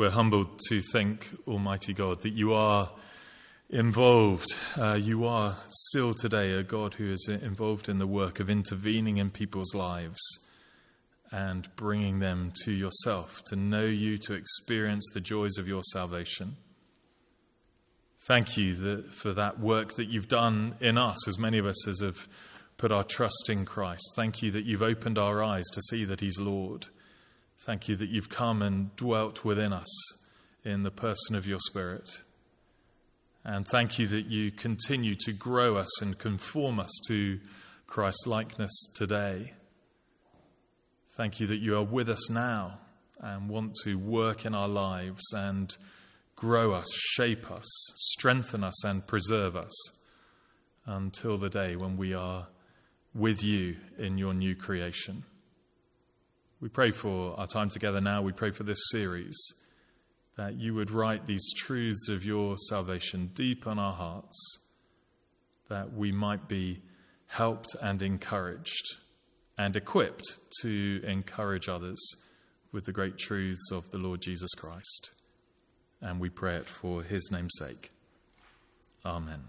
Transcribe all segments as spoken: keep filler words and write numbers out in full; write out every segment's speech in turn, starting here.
we're humbled to think, Almighty God, that you are involved. Uh, you are still today a God who is involved in the work of intervening in people's lives and bringing them to yourself, to know you, to experience the joys of your salvation. Thank you that, for that work that you've done in us, as many of us as have put our trust in Christ. Thank you that you've opened our eyes to see that he's Lord. Thank you that you've come and dwelt within us in the person of your Spirit. And thank you that you continue to grow us and conform us to Christ's likeness today. Thank you that you are with us now and want to work in our lives and grow us, shape us, strengthen us and preserve us until the day when we are with you in your new creation. We pray for our time together now. We pray for this series, that you would write these truths of your salvation deep on our hearts, that we might be helped and encouraged and equipped to encourage others with the great truths of the Lord Jesus Christ. And we pray it for his name's sake. Amen.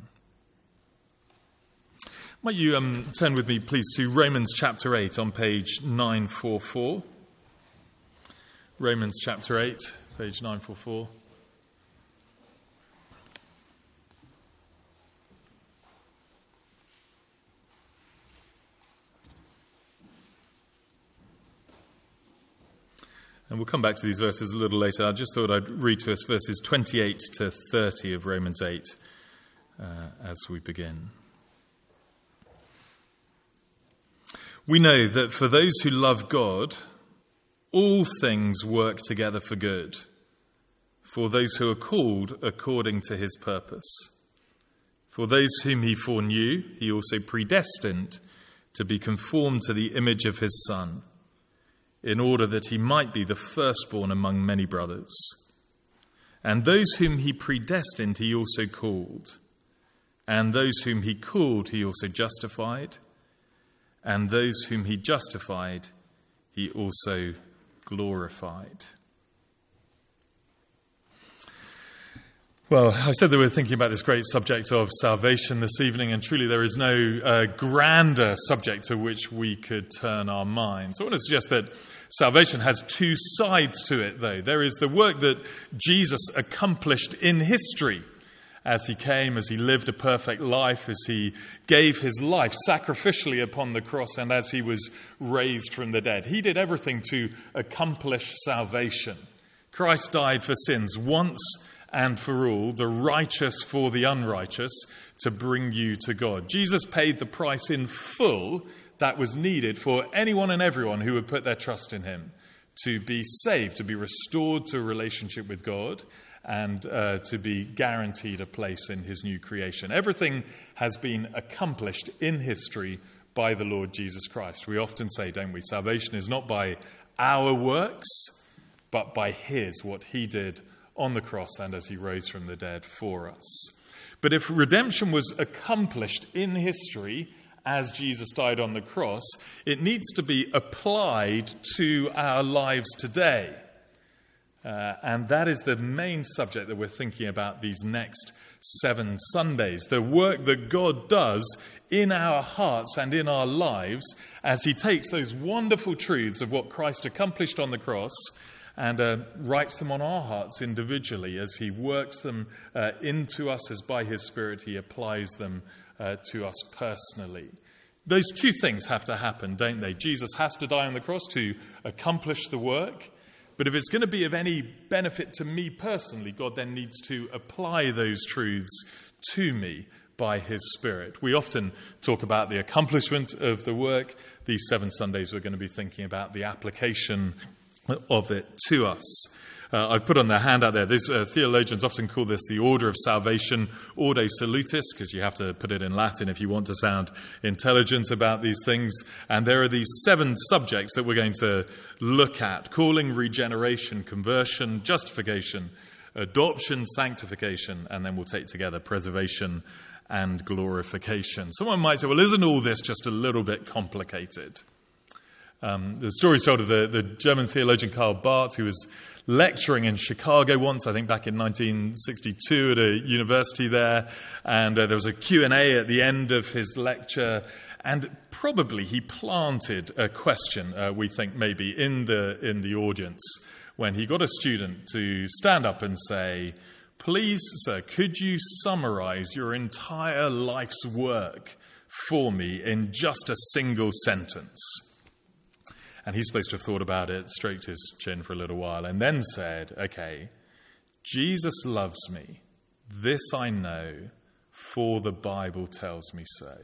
Might you um, turn with me, please, to Romans chapter eight on page nine forty-four. Romans chapter eight, page nine forty-four. And we'll come back to these verses a little later. I just thought I'd read to us verses twenty-eight to thirty of Romans eight uh, as we begin. We know that for those who love God, all things work together for good, for those who are called according to his purpose. For those whom he foreknew, he also predestined to be conformed to the image of his Son, in order that he might be the firstborn among many brothers. And those whom he predestined, he also called. And those whom he called, he also justified. And those whom he justified, he also glorified. Well, I said that we're thinking about this great subject of salvation this evening, and truly there is no uh, grander subject to which we could turn our minds. I want to suggest that salvation has two sides to it, though. There is the work that Jesus accomplished in history as he came, as he lived a perfect life, as he gave his life sacrificially upon the cross, and as he was raised from the dead. He did everything to accomplish salvation. Christ died for sins once and for all, the righteous for the unrighteous, to bring you to God. Jesus paid the price in full that was needed for anyone and everyone who would put their trust in him to be saved, to be restored to a relationship with God, and uh, to be guaranteed a place in his new creation. Everything has been accomplished in history by the Lord Jesus Christ. We often say, don't we, salvation is not by our works, but by his, what he did on the cross and as he rose from the dead for us. But if redemption was accomplished in history as Jesus died on the cross, it needs to be applied to our lives today. Uh, and that is the main subject that we're thinking about these next seven Sundays. The work that God does in our hearts and in our lives as he takes those wonderful truths of what Christ accomplished on the cross and uh, writes them on our hearts individually as he works them uh, into us, as by his Spirit he applies them uh, to us personally. Those two things have to happen, don't they? Jesus has to die on the cross to accomplish the work. But if it's going to be of any benefit to me personally, God then needs to apply those truths to me by his Spirit. We often talk about the accomplishment of the work. These seven Sundays we're going to be thinking about the application of it to us. Uh, I've put on the handout there, these uh, theologians often call this the order of salvation, Ordo Salutis, because you have to put it in Latin if you want to sound intelligent about these things. And there are these seven subjects that we're going to look at: calling, regeneration, conversion, justification, adoption, sanctification, and then we'll take together preservation and glorification. Someone might say, well, isn't all this just a little bit complicated? Um, the story is told of the, the German theologian Karl Barth, who was lecturing in Chicago once, I think back in nineteen sixty-two at a university there, and uh, there was a Q and A at the end of his lecture, and probably he planted a question, uh, we think maybe, in the in the audience when he got a student to stand up and say, "Please, sir, could you summarize your entire life's work for me in just a single sentence?" And he's supposed to have thought about it, stroked his chin for a little while, and then said, "Okay, Jesus loves me. This I know, for the Bible tells me so."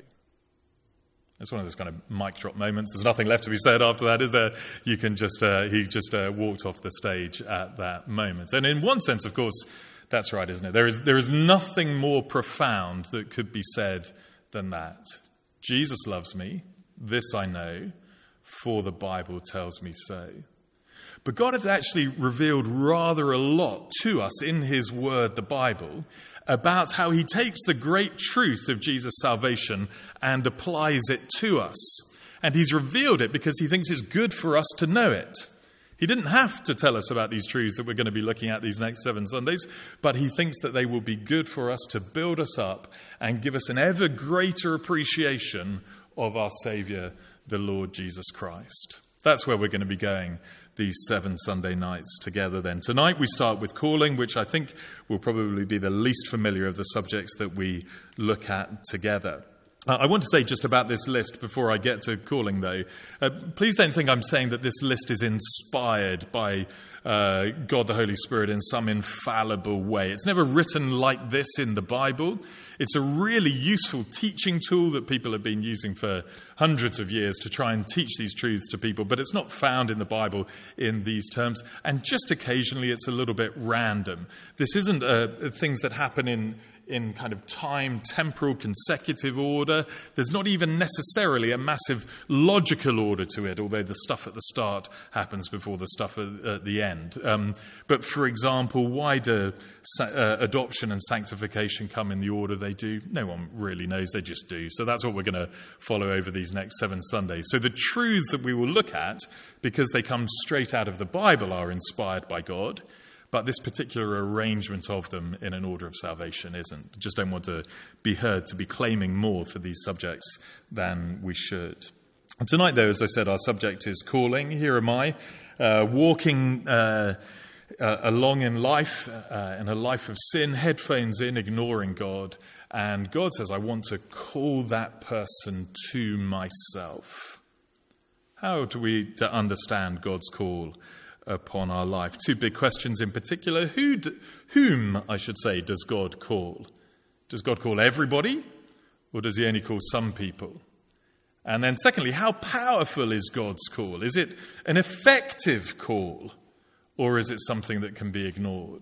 It's one of those kind of mic drop moments. There's nothing left to be said after that, is there? You can just, uh, he just uh, walked off the stage at that moment. And in one sense, of course, that's right, isn't it? There is, there is nothing more profound that could be said than that. Jesus loves me. This I know, for the Bible tells me so. But God has actually revealed rather a lot to us in his word, the Bible, about how he takes the great truth of Jesus' salvation and applies it to us. And he's revealed it because he thinks it's good for us to know it. He didn't have to tell us about these truths that we're going to be looking at these next seven Sundays, but he thinks that they will be good for us to build us up and give us an ever greater appreciation of our Saviour, the Lord Jesus Christ. That's where we're going to be going these seven Sunday nights together then. Tonight we start with calling, which I think will probably be the least familiar of the subjects that we look at together. Uh, I want to say just about this list before I get to calling, though. Uh, please don't think I'm saying that this list is inspired by uh, God the Holy Spirit in some infallible way. It's never written like this in the Bible. It's a really useful teaching tool that people have been using for hundreds of years to try and teach these truths to people, but it's not found in the Bible in these terms. And just occasionally it's a little bit random. This isn't uh, things that happen in in kind of time, temporal, consecutive order. There's not even necessarily a massive logical order to it, although the stuff at the start happens before the stuff at, at the end. Um, but for example, why do uh, adoption and sanctification come in the order they do? No one really knows, they just do. So that's what we're going to follow over these next seven Sundays. So the truths that we will look at, because they come straight out of the Bible, are inspired by God. But this particular arrangement of them in an order of salvation isn't. Just don't want to be heard to be claiming more for these subjects than we should. And tonight, though, as I said, our subject is calling. Here am I, uh, walking uh, uh, along in life, uh, in a life of sin, headphones in, ignoring God. And God says, I want to call that person to myself. How do we to understand God's call upon our life? Two big questions in particular. Who, do, whom, I should say, does God call? Does God call everybody, or does he only call some people? And then secondly, how powerful is God's call? Is it an effective call, or is it something that can be ignored?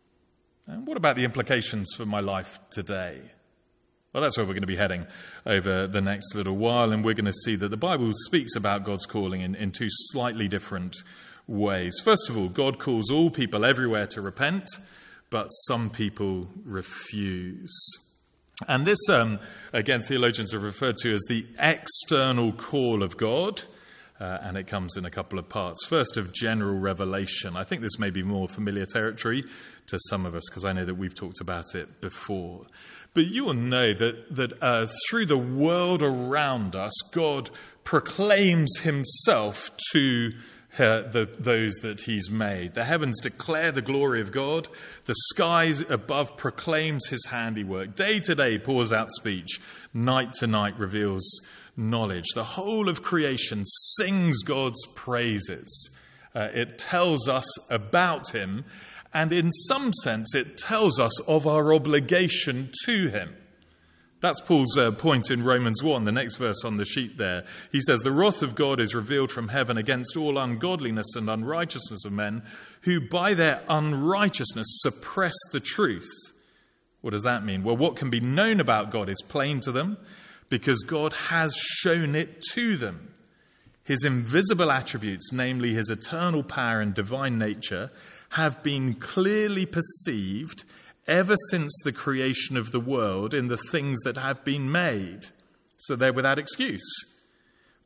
And what about the implications for my life today? Well, that's where we're going to be heading over the next little while, and we're going to see that the Bible speaks about God's calling in, in two slightly different ways. First of all, God calls all people everywhere to repent, but some people refuse. And this, um, again, theologians have referred to as the external call of God, uh, and it comes in a couple of parts. First, of general revelation. I think this may be more familiar territory to some of us, because I know that we've talked about it before. But you will know that, that uh, through the world around us, God proclaims himself to Uh, the, those that he's made. The heavens declare the glory of God. The skies above proclaims his handiwork. Day to day pours out speech. Night to night reveals knowledge. The whole of creation sings God's praises. Uh, it tells us about him, and in some sense it tells us of our obligation to him. That's Paul's uh, point in Romans one, the next verse on the sheet there. He says, the wrath of God is revealed from heaven against all ungodliness and unrighteousness of men, who by their unrighteousness suppress the truth. What does that mean? Well, what can be known about God is plain to them, because God has shown it to them. His invisible attributes, namely his eternal power and divine nature, have been clearly perceived ever since the creation of the world in the things that have been made. So they're without excuse.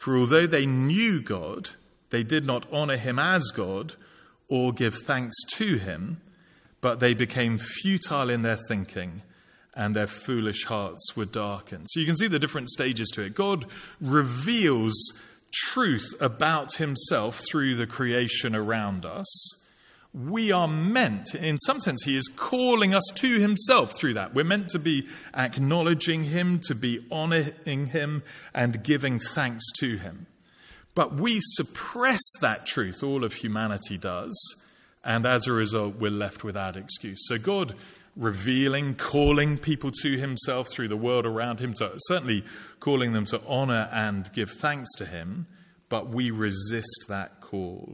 For although they knew God, they did not honor him as God or give thanks to him, but they became futile in their thinking, and their foolish hearts were darkened. So you can see the different stages to it. God reveals truth about himself through the creation around us. We are meant, in some sense, he is calling us to himself through that. We're meant to be acknowledging him, to be honoring him, and giving thanks to him. But we suppress that truth, all of humanity does, and as a result, we're left without excuse. So God revealing, calling people to himself through the world around him, to, certainly calling them to honor and give thanks to him, but we resist that call.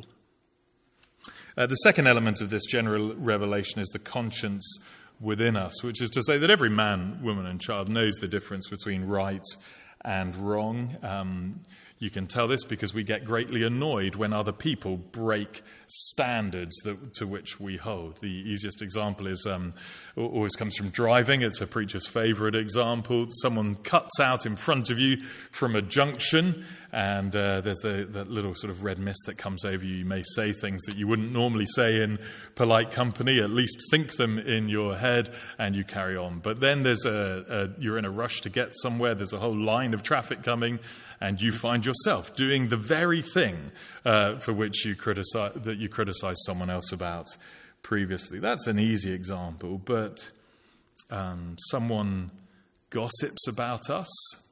Uh, the second element of this general revelation is the conscience within us, which is to say that every man, woman, and child knows the difference between right and wrong. Um, you can tell this because we get greatly annoyed when other people break standards that, to which we hold. The easiest example is um, always comes from driving. It's a preacher's favorite example. Someone cuts out in front of you from a junction, and uh, there's the, that little sort of red mist that comes over you. You may say things that you wouldn't normally say in polite company, at least think them in your head, and you carry on. But then there's a, a you're in a rush to get somewhere. There's a whole line of traffic coming, and you find yourself doing the very thing uh, for which you criticize that you criticized someone else about previously. That's an easy example, but um, someone gossips about us.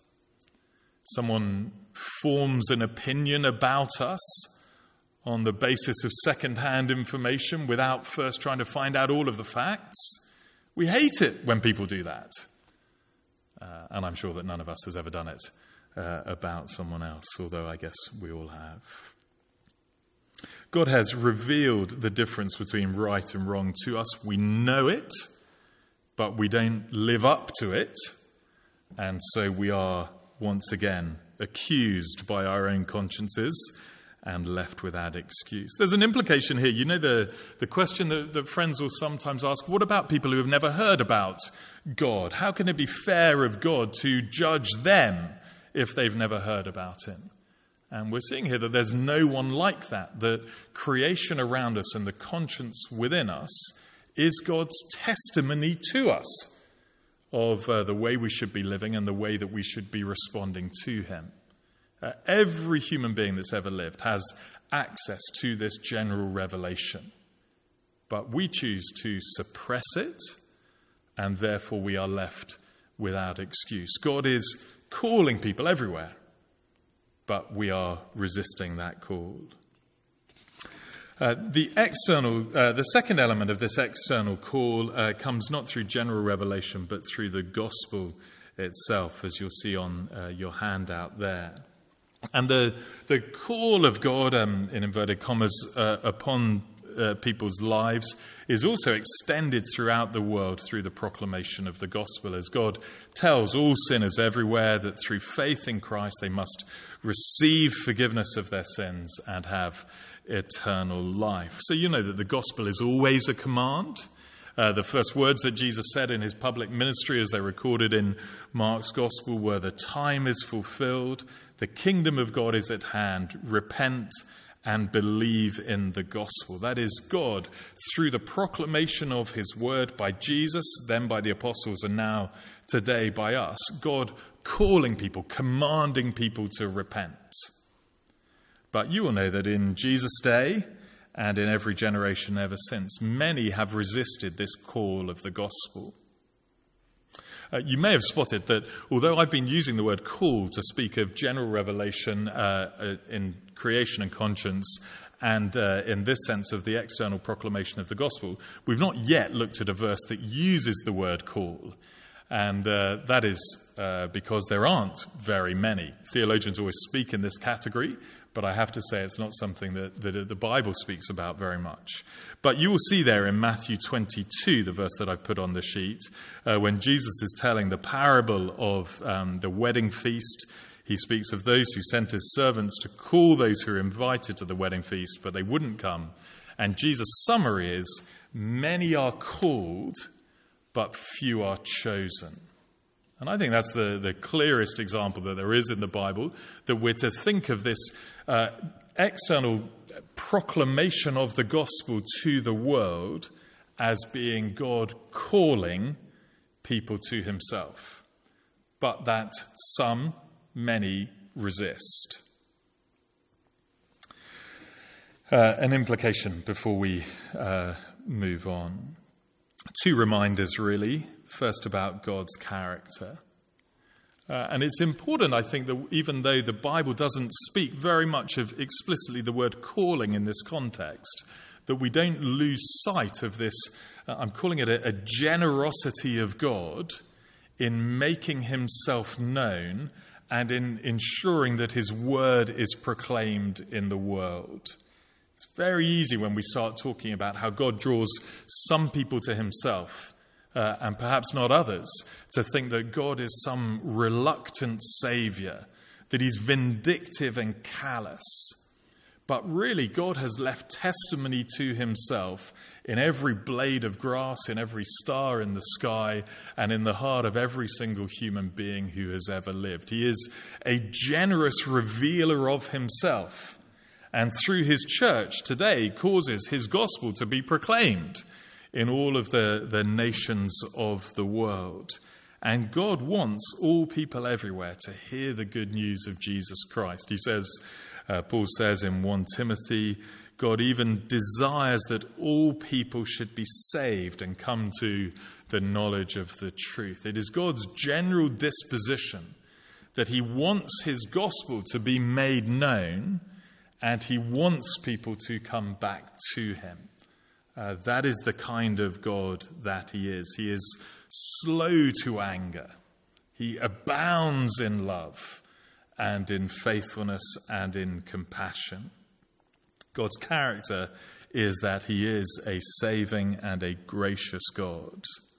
Someone forms an opinion about us on the basis of second-hand information without first trying to find out all of the facts. We hate it when people do that. Uh, and I'm sure that none of us has ever done it uh, about someone else, although I guess we all have. God has revealed the difference between right and wrong to us. We know it, but we don't live up to it. And so we are once again accused by our own consciences and left without excuse. There's an implication here. You know, the, the question that, that friends will sometimes ask, what about people who have never heard about God? How can it be fair of God to judge them if they've never heard about him? And we're seeing here that there's no one like that. The creation around us and the conscience within us is God's testimony to us of uh, the way we should be living and the way that we should be responding to him. Uh, every human being that's ever lived has access to this general revelation. But we choose to suppress it, and therefore we are left without excuse. God is calling people everywhere, but we are resisting that call. Uh, the external, uh, the second element of this external call uh, comes not through general revelation, but through the gospel itself, as you'll see on uh, your handout there. And the the call of God, um, in inverted commas, uh, upon uh, people's lives is also extended throughout the world through the proclamation of the gospel, as God tells all sinners everywhere that through faith in Christ they must receive forgiveness of their sins and have eternal life. So you know that the gospel is always a command. Uh, the first words that Jesus said in his public ministry, as they're recorded in Mark's gospel, were, "The time is fulfilled, the kingdom of God is at hand, repent and believe in the gospel." That is God, through the proclamation of his word by Jesus, then by the apostles, and now today by us, God calling people, commanding people to repent. But you will know that in Jesus' day, and in every generation ever since, many have resisted this call of the gospel. Uh, you may have spotted that although I've been using the word call to speak of general revelation uh, uh, in creation and conscience, and uh, in this sense of the external proclamation of the gospel, we've not yet looked at a verse that uses the word call. And uh, that is uh, because there aren't very many. Theologians always speak in this category, but I have to say it's not something that, that the Bible speaks about very much. But you will see there in Matthew twenty-two, the verse that I've put on the sheet, uh, when Jesus is telling the parable of um, the wedding feast, he speaks of those who sent his servants to call those who were invited to the wedding feast, but they wouldn't come. And Jesus' summary is, many are called, but few are chosen. And I think that's the, the clearest example that there is in the Bible, that we're to think of this uh, external proclamation of the gospel to the world as being God calling people to himself, but that some, many, resist. Uh, an implication before we uh, move on. Two reminders, really. First, about God's character. Uh, and it's important, I think, that even though the Bible doesn't speak very much of explicitly the word calling in this context, that we don't lose sight of this, uh, I'm calling it a, a generosity of God in making himself known and in ensuring that his word is proclaimed in the world. It's very easy when we start talking about how God draws some people to himself, uh, and perhaps not others, to think that God is some reluctant saviour, that he's vindictive and callous. But really, God has left testimony to himself in every blade of grass, in every star in the sky, and in the heart of every single human being who has ever lived. He is a generous revealer of himself, and through his church today causes his gospel to be proclaimed in all of the, the nations of the world. And God wants all people everywhere to hear the good news of Jesus Christ. He says, uh, Paul says in First Timothy, God even desires that all people should be saved and come to the knowledge of the truth. It is God's general disposition that he wants his gospel to be made known, and he wants people to come back to him. Uh, that is the kind of God that he is. He is slow to anger. He abounds in love and in faithfulness and in compassion. God's character is that he is a saving and a gracious God.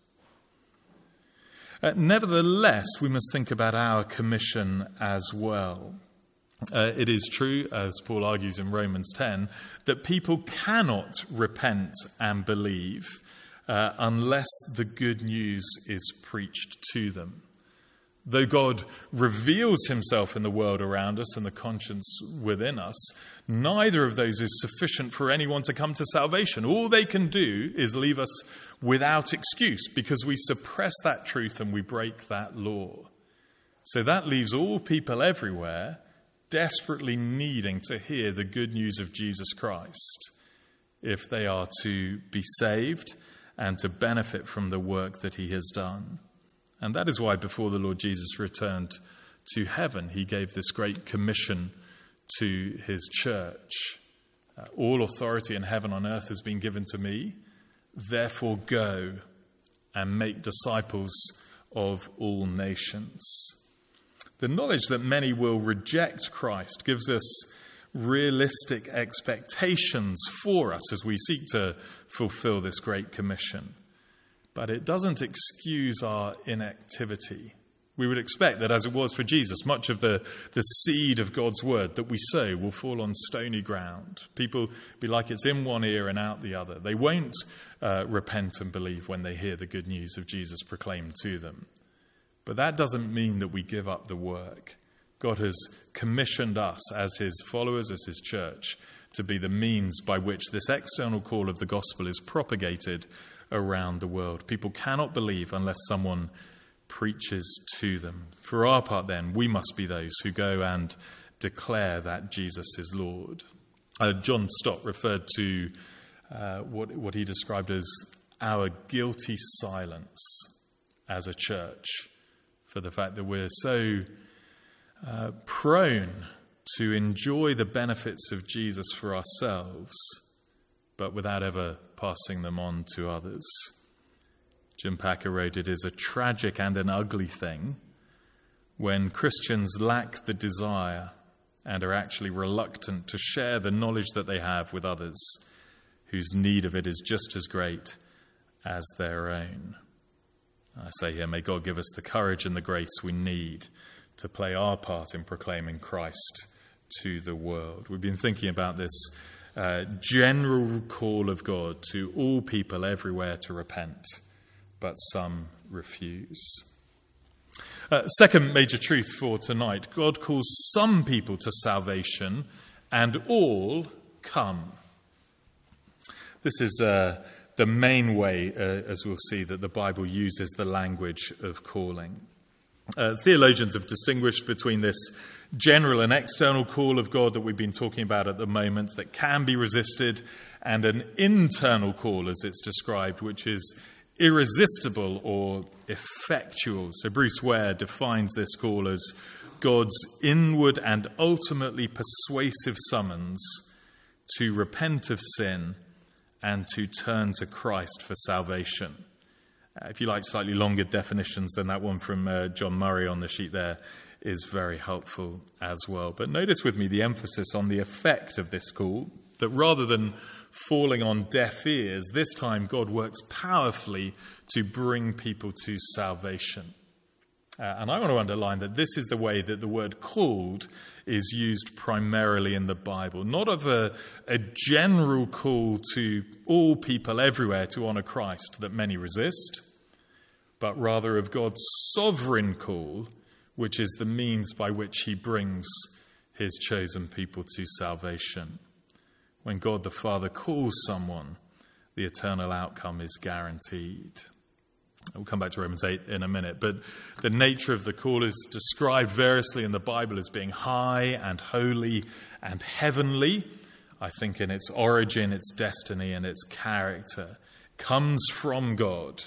Uh, nevertheless, we must think about our commission as well. Uh, it is true, as Paul argues in Romans ten, that people cannot repent and believe uh, unless the good news is preached to them. Though God reveals himself in the world around us and the conscience within us, neither of those is sufficient for anyone to come to salvation. All they can do is leave us without excuse because we suppress that truth and we break that law. So that leaves all people everywhere desperately needing to hear the good news of Jesus Christ if they are to be saved and to benefit from the work that he has done. And that is why before the Lord Jesus returned to heaven, he gave this great commission to his church. Uh, all authority in heaven and on earth has been given to me. Therefore go and make disciples of all nations. The knowledge that many will reject Christ gives us realistic expectations for us as we seek to fulfill this great commission. But it doesn't excuse our inactivity. We would expect that, as it was for Jesus, much of the, the seed of God's word that we sow will fall on stony ground. People be like it's in one ear and out the other. They won't uh, repent and believe when they hear the good news of Jesus proclaimed to them. But that doesn't mean that we give up the work. God has commissioned us as his followers, as his church, to be the means by which this external call of the gospel is propagated around the world. People cannot believe unless someone preaches to them. For our part, then, we must be those who go and declare that Jesus is Lord. Uh, John Stott referred to uh, what, what he described as our guilty silence as a church, for the fact that we're so uh, prone to enjoy the benefits of Jesus for ourselves, but without ever passing them on to others. Jim Packer wrote, "It is a tragic and an ugly thing when Christians lack the desire and are actually reluctant to share the knowledge that they have with others whose need of it is just as great as their own." I say here, may God give us the courage and the grace we need to play our part in proclaiming Christ to the world. We've been thinking about this uh, general call of God to all people everywhere to repent, but some refuse. Uh, second major truth for tonight, God calls some people to salvation and all come. This is uh, the main way, uh, as we'll see, that the Bible uses the language of calling. Uh, theologians have distinguished between this general and external call of God that we've been talking about at the moment that can be resisted, and an internal call, as it's described, which is irresistible or effectual. So Bruce Ware defines this call as God's inward and ultimately persuasive summons to repent of sin and to turn to Christ for salvation. Uh, if you like slightly longer definitions than that one from uh, John Murray on the sheet there, is very helpful as well. But notice with me the emphasis on the effect of this call, that rather than falling on deaf ears, this time God works powerfully to bring people to salvation. Uh, and I want to underline that this is the way that the word called is used primarily in the Bible. Not of a, a general call to all people everywhere to honour Christ that many resist, but rather of God's sovereign call, which is the means by which he brings his chosen people to salvation. When God the Father calls someone, the eternal outcome is guaranteed. We'll come back to Romans eight in a minute, but the nature of the call is described variously in the Bible as being high and holy and heavenly. I think in its origin, its destiny, and its character comes from God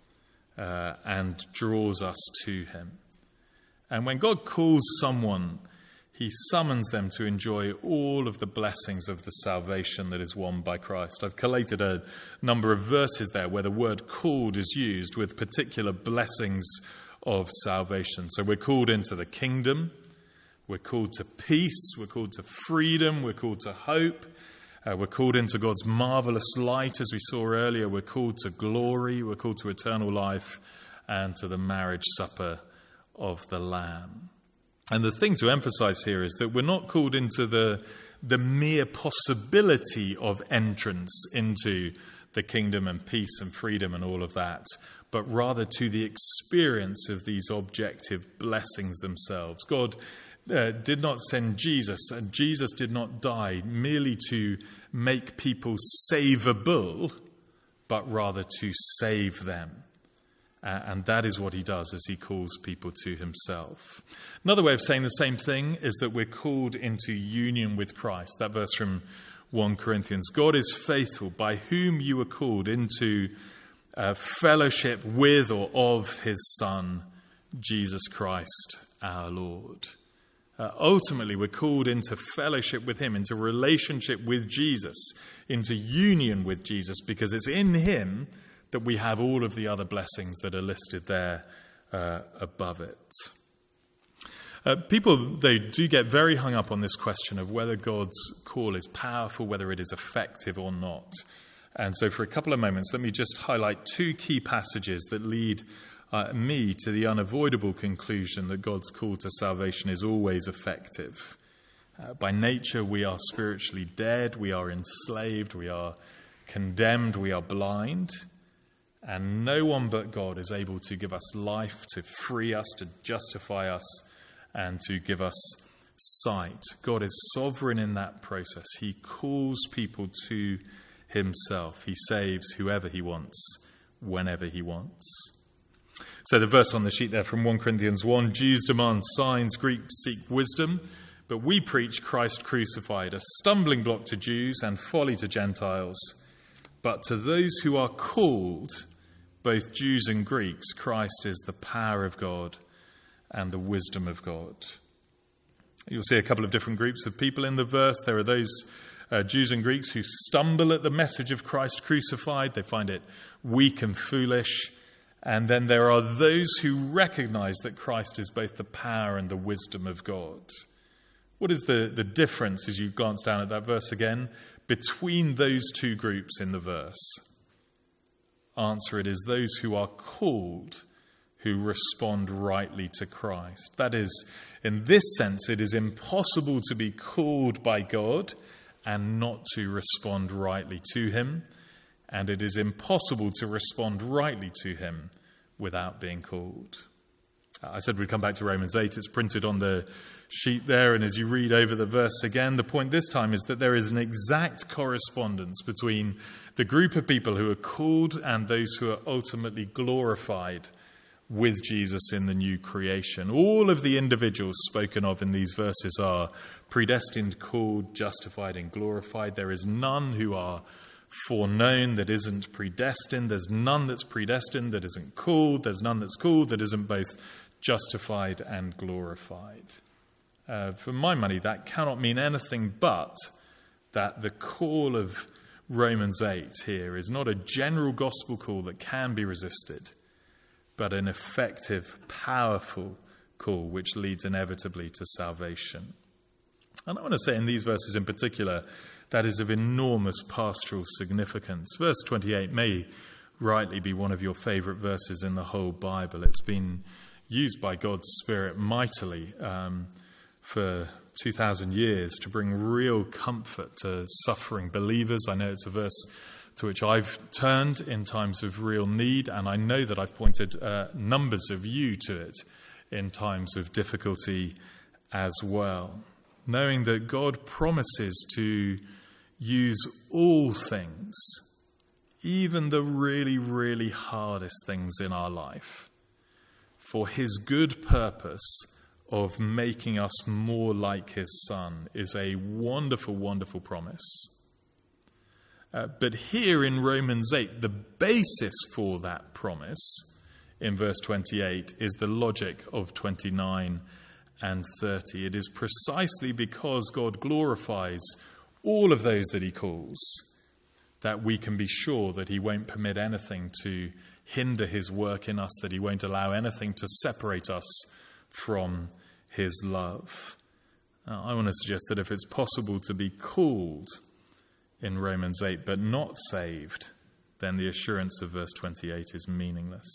uh, and draws us to him. And when God calls someone, he summons them to enjoy all of the blessings of the salvation that is won by Christ. I've collated a number of verses there where the word called is used with particular blessings of salvation. So we're called into the kingdom, we're called to peace, we're called to freedom, we're called to hope, uh, we're called into God's marvelous light, as we saw earlier, we're called to glory, we're called to eternal life, and to the marriage supper of the Lamb. And the thing to emphasize here is that we're not called into the, the mere possibility of entrance into the kingdom and peace and freedom and all of that, but rather to the experience of these objective blessings themselves. God uh, did not send Jesus, and Jesus did not die merely to make people savable, but rather to save them. Uh, and that is what he does as he calls people to himself. Another way of saying the same thing is that we're called into union with Christ. That verse from First Corinthians. God is faithful, by whom you were called into uh, fellowship with or of his Son, Jesus Christ, our Lord. Uh, ultimately, we're called into fellowship with him, into relationship with Jesus, into union with Jesus, because it's in him that we have all of the other blessings that are listed there uh, above it. Uh, people, they do get very hung up on this question of whether God's call is powerful, whether it is effective or not. And so for a couple of moments, let me just highlight two key passages that lead uh, me to the unavoidable conclusion that God's call to salvation is always effective. Uh, by nature, we are spiritually dead, we are enslaved, we are condemned, we are blind. And no one but God is able to give us life, to free us, to justify us, and to give us sight. God is sovereign in that process. He calls people to himself. He saves whoever he wants, whenever he wants. So the verse on the sheet there from First Corinthians one, Jews demand signs, Greeks seek wisdom, but we preach Christ crucified, a stumbling block to Jews and folly to Gentiles. But to those who are called, both Jews and Greeks, Christ is the power of God and the wisdom of God. You'll see a couple of different groups of people in the verse. There are those uh, Jews and Greeks who stumble at the message of Christ crucified. They find it weak and foolish. And then there are those who recognize that Christ is both the power and the wisdom of God. What is the, the difference, as you glance down at that verse again, between those two groups in the verse? Answer, it is those who are called who respond rightly to Christ. That is, in this sense, it is impossible to be called by God and not to respond rightly to him. And it is impossible to respond rightly to him without being called. I said we'd come back to Romans eight. It's printed on the sheet there, and as you read over the verse again, the point this time is that there is an exact correspondence between the group of people who are called and those who are ultimately glorified with Jesus in the new creation. All of the individuals spoken of in these verses are predestined, called, justified, and glorified. There is none who are foreknown that isn't predestined. There's none that's predestined that isn't called. There's none that's called that isn't both justified and glorified. Uh, for my money, that cannot mean anything but that the call of Romans eight here is not a general gospel call that can be resisted, but an effective, powerful call which leads inevitably to salvation. And I want to say in these verses in particular, that is of enormous pastoral significance. Verse twenty-eight may rightly be one of your favourite verses in the whole Bible. It's been used by God's Spirit mightily um, for two thousand years to bring real comfort to suffering believers. I know it's a verse to which I've turned in times of real need, and I know that I've pointed uh, numbers of you to it in times of difficulty as well. Knowing that God promises to use all things, even the really, really hardest things in our life, for his good purpose of making us more like his Son is a wonderful, wonderful promise. Uh, but here in Romans eight, the basis for that promise in verse twenty-eight is the logic of twenty-nine and thirty. It is precisely because God glorifies all of those that he calls that we can be sure that he won't permit anything to hinder his work in us, that he won't allow anything to separate us from his love. Now, I want to suggest that if it's possible to be called in Romans eight but not saved, then the assurance of verse twenty-eight is meaningless.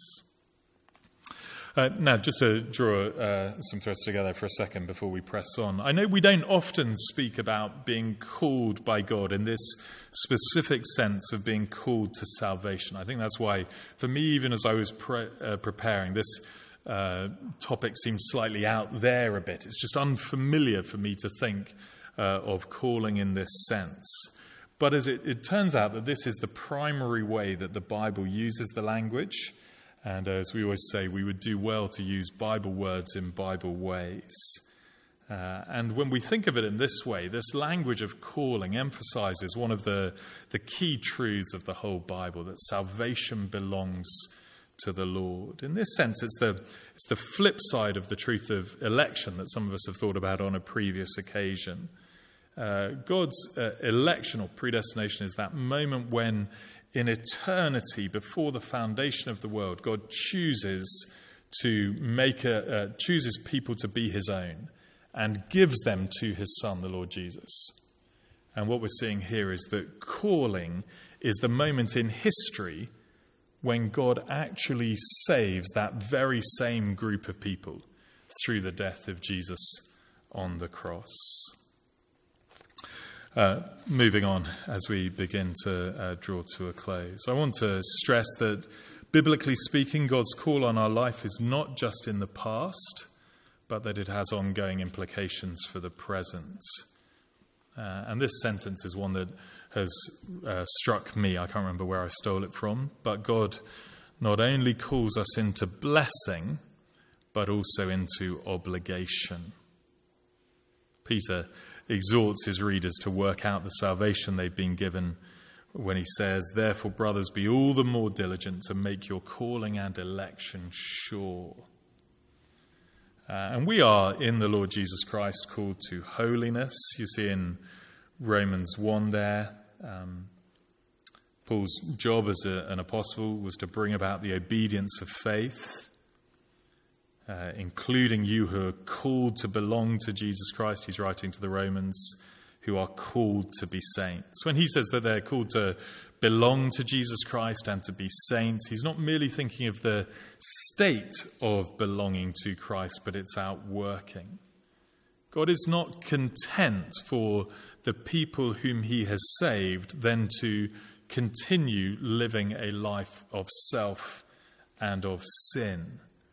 Uh, now, just to draw uh, some threads together for a second before we press on. I know we don't often speak about being called by God in this specific sense of being called to salvation. I think that's why, for me, even as I was pre- uh, preparing, this uh, topic seemed slightly out there a bit. It's just unfamiliar for me to think uh, of calling in this sense. But as it, it turns out that this is the primary way that the Bible uses the language. And as we always say, we would do well to use Bible words in Bible ways. Uh, and when we think of it in this way, this language of calling emphasizes one of the, the key truths of the whole Bible, that salvation belongs to the Lord. In this sense, it's the, it's the flip side of the truth of election that some of us have thought about on a previous occasion. Uh, God's uh, election or predestination is that moment when in eternity, before the foundation of the world, God chooses to make a, uh, chooses people to be his own and gives them to his Son, the Lord Jesus. And what we're seeing here is that calling is the moment in history when God actually saves that very same group of people through the death of Jesus on the cross. Uh, moving on as we begin to uh, draw to a close. I want to stress that, biblically speaking, God's call on our life is not just in the past, but that it has ongoing implications for the present. Uh, and this sentence is one that has uh, struck me. I can't remember where I stole it from, but God not only calls us into blessing, but also into obligation. Peter exhorts his readers to work out the salvation they've been given when he says, "Therefore, brothers, be all the more diligent to make your calling and election sure." Uh, and we are, in the Lord Jesus Christ, called to holiness. You see in Romans one there, um, Paul's job as a, an apostle was to bring about the obedience of faith. Uh, including you who are called to belong to Jesus Christ. He's writing to the Romans who are called to be saints. When he says that they're called to belong to Jesus Christ and to be saints, he's not merely thinking of the state of belonging to Christ, but its outworking. God is not content for the people whom he has saved then to continue living a life of self and of sin.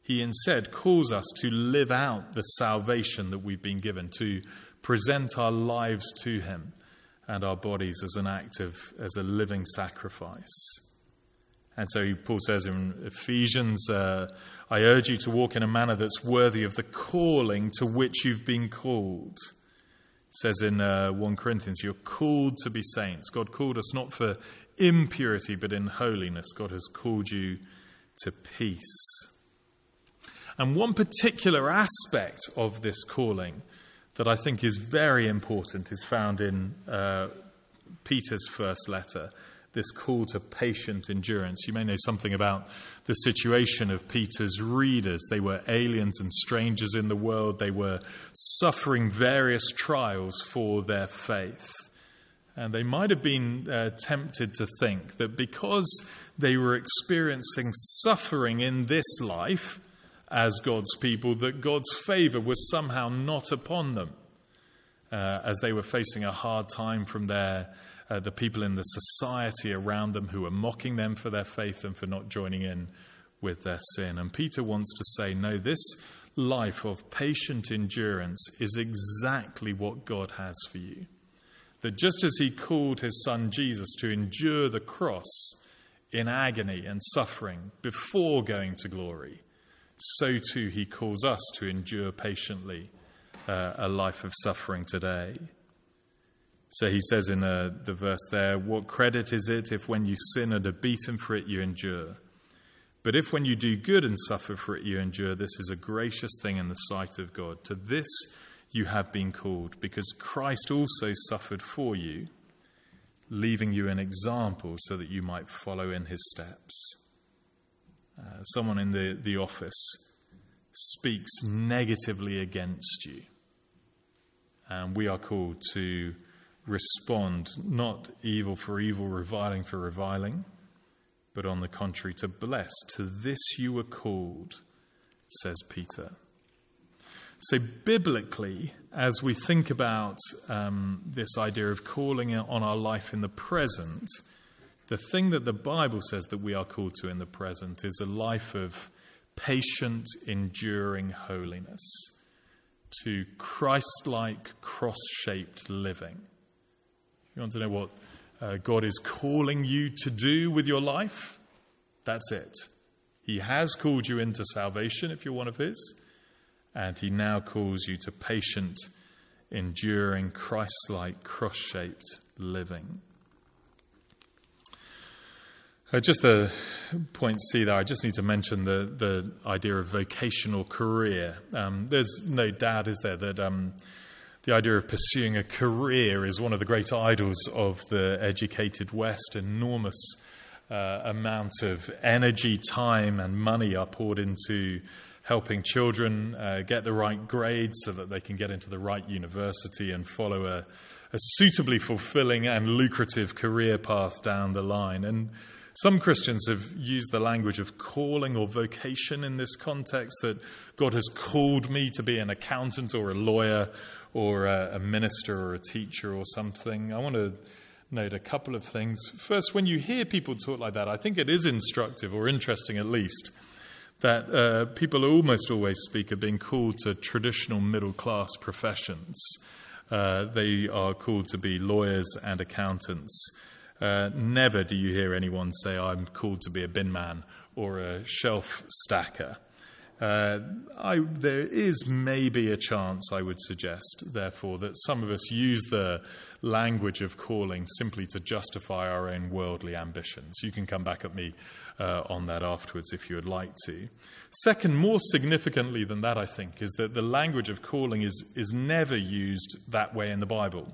He instead calls us to live out the salvation that we've been given, to present our lives to him and our bodies as an act of, as a living sacrifice. And so Paul says in Ephesians, uh, I urge you to walk in a manner that's worthy of the calling to which you've been called. It says in uh, First Corinthians, you're called to be saints. God called us not for impurity, but in holiness. God has called you to peace. And one particular aspect of this calling that I think is very important is found in uh, Peter's first letter, this call to patient endurance. You may know something about the situation of Peter's readers. They were aliens and strangers in the world. They were suffering various trials for their faith. And they might have been uh, tempted to think that because they were experiencing suffering in this life as God's people, that God's favor was somehow not upon them, uh, as they were facing a hard time from their uh, the people in the society around them who were mocking them for their faith and for not joining in with their sin. And Peter wants to say, no, this life of patient endurance is exactly what God has for you. That just as he called his son Jesus to endure the cross in agony and suffering before going to glory, so too he calls us to endure patiently uh, a life of suffering today. So he says in uh, the verse there, what credit is it if when you sin and are beaten for it you endure? But if when you do good and suffer for it you endure, this is a gracious thing in the sight of God. To this you have been called, because Christ also suffered for you, leaving you an example so that you might follow in his steps. Uh, someone in the, the office speaks negatively against you, and we are called to respond, not evil for evil, reviling for reviling, but on the contrary, to bless. To this you were called, says Peter. So biblically, as we think about um, this idea of calling on our life in the present, the thing that the Bible says that we are called to in the present is a life of patient, enduring holiness, to Christ-like, cross-shaped living. You want to know what uh, God is calling you to do with your life? That's it. He has called you into salvation if you're one of his, and he now calls you to patient, enduring, Christ-like, cross-shaped living. Uh, just the point C there, I just need to mention the, the idea of vocational career. Um, there's no doubt, is there, that um, the idea of pursuing a career is one of the great idols of the educated West. Enormous uh, amount of energy, time, and money are poured into helping children uh, get the right grades so that they can get into the right university and follow a, a suitably fulfilling and lucrative career path down the line. And some Christians have used the language of calling or vocation in this context, that God has called me to be an accountant or a lawyer or a, a minister or a teacher or something. I want to note a couple of things. First, when you hear people talk like that, I think it is instructive, or interesting at least, that uh, people almost always speak of being called to traditional middle-class professions. Uh, they are called to be lawyers and accountants. Uh, never do you hear anyone say, I'm called to be a bin man or a shelf stacker. Uh, I, there is maybe a chance, I would suggest, therefore, that some of us use the language of calling simply to justify our own worldly ambitions. You can come back at me uh, on that afterwards if you would like to. Second, more significantly than that, I think, is that the language of calling is, is never used that way in the Bible.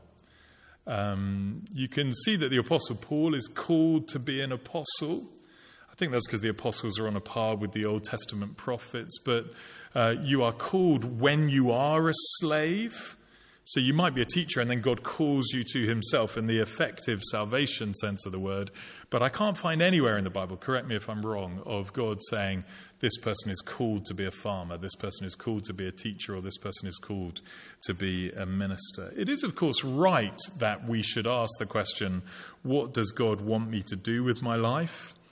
Um, you can see that the Apostle Paul is called to be an apostle. I think that's because the apostles are on a par with the Old Testament prophets, but uh, you are called when you are a slave. So you might be a teacher and then God calls you to himself in the effective salvation sense of the word. But I can't find anywhere in the Bible, correct me if I'm wrong, of God saying this person is called to be a farmer, this person is called to be a teacher, or this person is called to be a minister. It is, of course, right that we should ask the question, what does God want me to do with my life?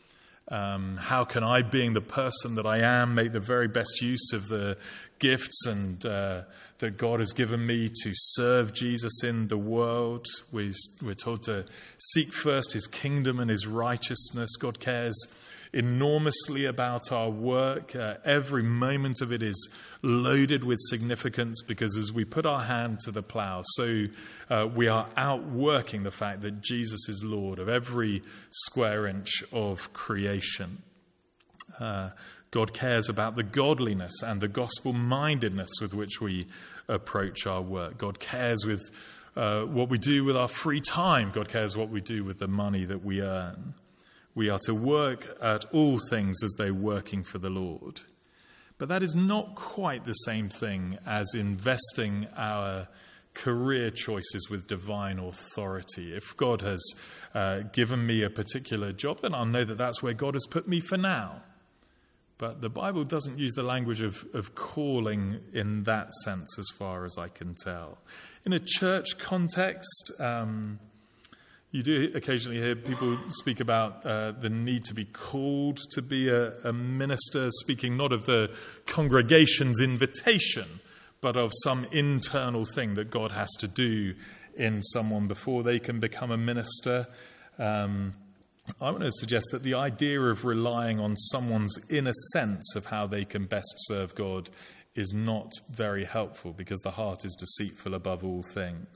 Um, how can I, being the person that I am, make the very best use of the gifts and uh, that God has given me to serve Jesus in the world? We, we're told to seek first his kingdom and his righteousness. God cares enormously about our work. Uh, every moment of it is loaded with significance, because as we put our hand to the plow, so uh, we are outworking the fact that Jesus is Lord of every square inch of creation. Uh, God cares about the godliness and the gospel-mindedness with which we approach our work. God cares with uh, what we do with our free time. God cares what we do with the money that we earn. We are to work at all things as though working for the Lord. But that is not quite the same thing as investing our career choices with divine authority. If God has uh, given me a particular job, then I'll know that that's where God has put me for now. But the Bible doesn't use the language of, of calling in that sense, as far as I can tell. In a church context, um, you do occasionally hear people speak about uh, the need to be called to be a, a minister, speaking not of the congregation's invitation, but of some internal thing that God has to do in someone before they can become a minister. Um, I want to suggest that the idea of relying on someone's inner sense of how they can best serve God is not very helpful, because the heart is deceitful above all things.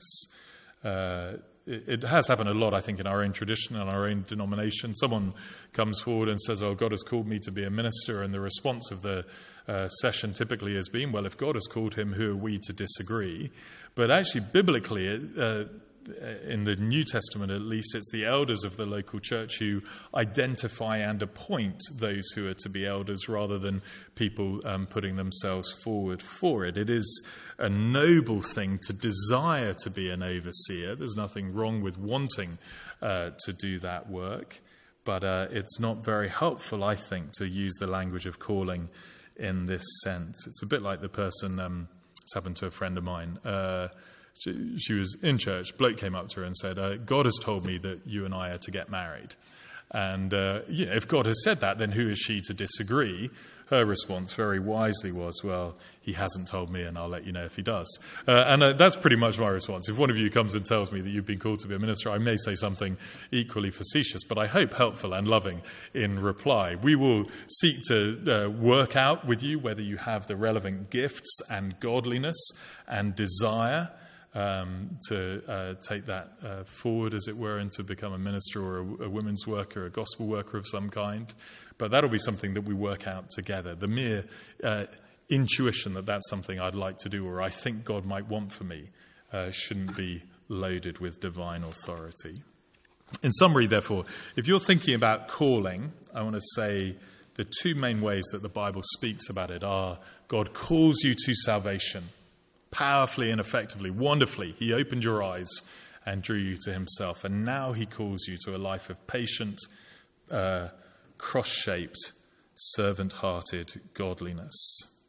Uh, it, it has happened a lot, I think, in our own tradition and our own denomination. Someone comes forward and says, oh, God has called me to be a minister, and the response of the uh, session typically has been, well, if God has called him, who are we to disagree? But actually, biblically, uh, in the New Testament at least, it's the elders of the local church who identify and appoint those who are to be elders, rather than people um, putting themselves forward for it. It is a noble thing to desire to be an overseer. There's nothing wrong with wanting uh, to do that work, but uh, it's not very helpful, I think, to use the language of calling in this sense. It's a bit like the person, um, it's happened to a friend of mine, uh, She, she was in church. Bloke came up to her and said, uh, God has told me that you and I are to get married. And uh, you know, if God has said that, then who is she to disagree? Her response very wisely was, well, he hasn't told me, and I'll let you know if he does. Uh, and uh, that's pretty much my response. If one of you comes and tells me that you've been called to be a minister, I may say something equally facetious, but I hope helpful and loving in reply. We will seek to uh, work out with you whether you have the relevant gifts and godliness and desire Um, to uh, take that uh, forward, as it were, and to become a minister or a, a women's worker, a gospel worker of some kind. But that'll be something that we work out together. The mere uh, intuition that that's something I'd like to do, or I think God might want for me, uh, shouldn't be loaded with divine authority. In summary, therefore, if you're thinking about calling, I want to say the two main ways that the Bible speaks about it are: God calls you to salvation, powerfully and effectively, wonderfully. He opened your eyes and drew you to himself. And now he calls you to a life of patient, uh, cross-shaped, servant-hearted godliness.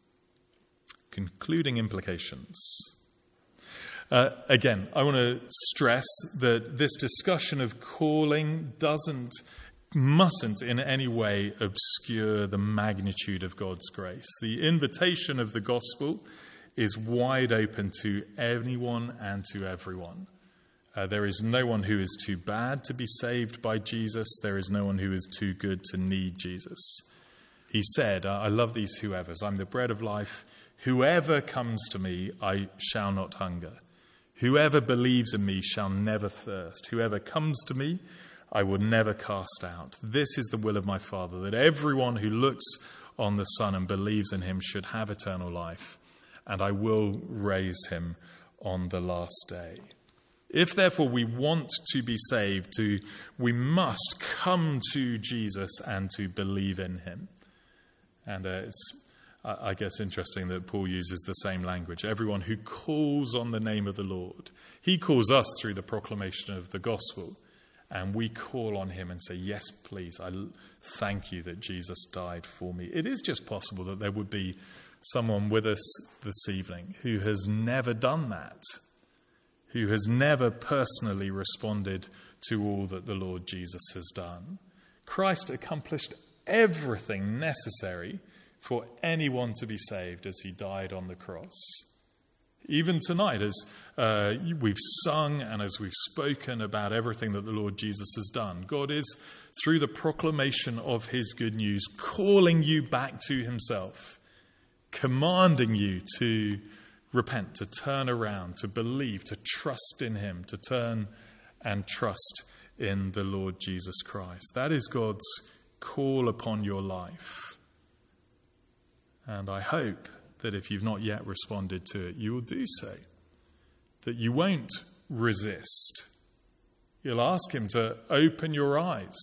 Concluding implications. Uh, again, I want to stress that this discussion of calling doesn't, mustn't in any way obscure the magnitude of God's grace. The invitation of the gospel is wide open to anyone and to everyone. Uh, there is no one who is too bad to be saved by Jesus. There is no one who is too good to need Jesus. He said, I love these whoever's. I'm the bread of life. Whoever comes to me, I shall not hunger. Whoever believes in me shall never thirst. Whoever comes to me, I will never cast out. This is the will of my Father, that everyone who looks on the Son and believes in him should have eternal life, and I will raise him on the last day. If, therefore, we want to be saved, to, we must come to Jesus and to believe in him. And uh, it's, I guess, interesting that Paul uses the same language. Everyone who calls on the name of the Lord. He calls us through the proclamation of the gospel, and we call on him and say, yes, please, I thank you that Jesus died for me. It is just possible that there would be someone with us this evening who has never done that, who has never personally responded to all that the Lord Jesus has done. Christ accomplished everything necessary for anyone to be saved as he died on the cross. Even tonight, as uh, we've sung and as we've spoken about everything that the Lord Jesus has done, God is, through the proclamation of his good news, calling you back to himself, commanding you to repent, to turn around, to believe, to trust in him, to turn and trust in the Lord Jesus Christ. That is God's call upon your life. And I hope that if you've not yet responded to it, you will do so. That you won't resist. You'll ask him to open your eyes.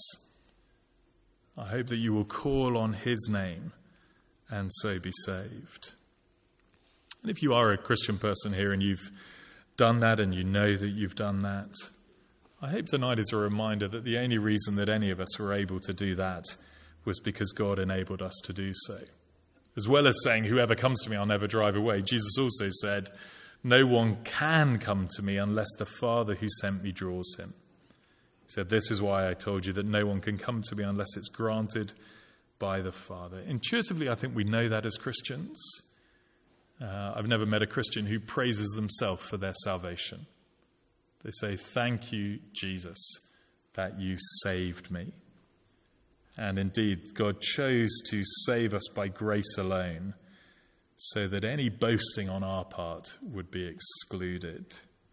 I hope that you will call on his name and so be saved. And if you are a Christian person here and you've done that and you know that you've done that, I hope tonight is a reminder that the only reason that any of us were able to do that was because God enabled us to do so. As well as saying, whoever comes to me, I'll never drive away, Jesus also said, no one can come to me unless the Father who sent me draws him. He said, this is why I told you that no one can come to me unless it's granted by the Father. Intuitively, I think we know that as Christians. Uh, I've never met a Christian who praises themselves for their salvation. They say, thank you, Jesus, that you saved me. And indeed, God chose to save us by grace alone, so that any boasting on our part would be excluded.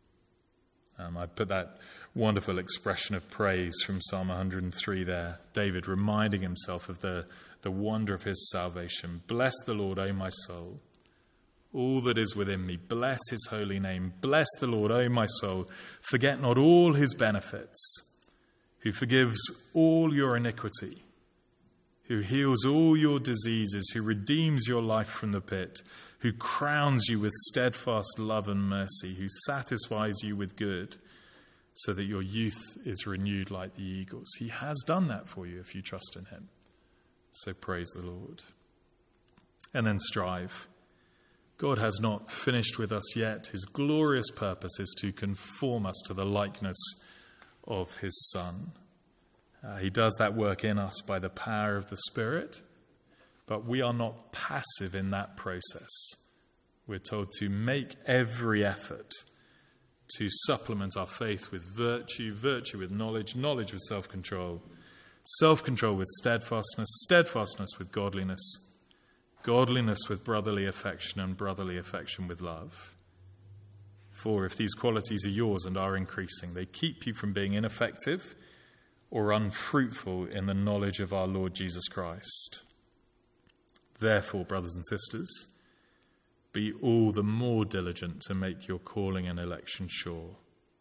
Um, I put that wonderful expression of praise from Psalm one hundred three there. David reminding himself of the, the wonder of his salvation. Bless the Lord, O my soul. All that is within me, bless his holy name. Bless the Lord, O my soul. Forget not all his benefits, who forgives all your iniquity, who heals all your diseases, who redeems your life from the pit, who crowns you with steadfast love and mercy, who satisfies you with good, so that your youth is renewed like the eagles. He has done that for you if you trust in him. So praise the Lord. And then strive. God has not finished with us yet. His glorious purpose is to conform us to the likeness of his Son. Uh, he does that work in us by the power of the Spirit, but we are not passive in that process. We're told to make every effort to supplement our faith with virtue, virtue with knowledge, knowledge with self-control, self-control with steadfastness, steadfastness with godliness, godliness with brotherly affection, and brotherly affection with love. For if these qualities are yours and are increasing, they keep you from being ineffective or unfruitful in the knowledge of our Lord Jesus Christ. Therefore, brothers and sisters, be all the more diligent to make your calling and election sure.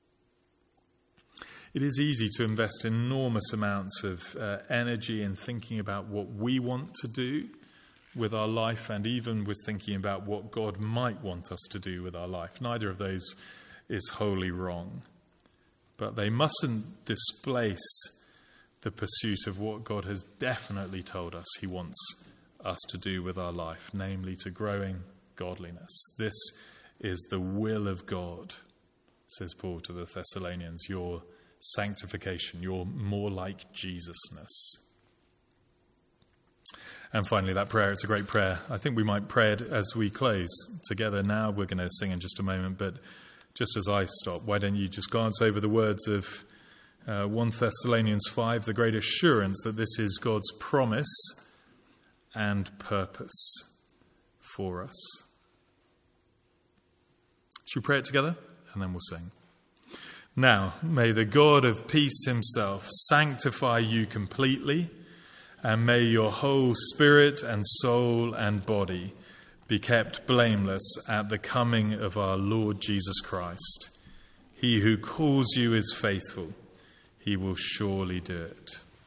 It is easy to invest enormous amounts of uh, energy in thinking about what we want to do with our life, and even with thinking about what God might want us to do with our life. Neither of those is wholly wrong. But they mustn't displace the pursuit of what God has definitely told us he wants us to do with our life, namely to growing godliness. This is the will of God, says Paul to the Thessalonians, your sanctification, your more like Jesusness. And finally, that prayer, it's a great prayer. I think we might pray it as we close together now. We're going to sing in just a moment, but just as I stop, why don't you just glance over the words of uh, First Thessalonians five, the great assurance that this is God's promise and purpose for us. Should we pray it together? And then we'll sing. Now, may the God of peace himself sanctify you completely, and may your whole spirit and soul and body be kept blameless at the coming of our Lord Jesus Christ. He who calls you is faithful. He will surely do it.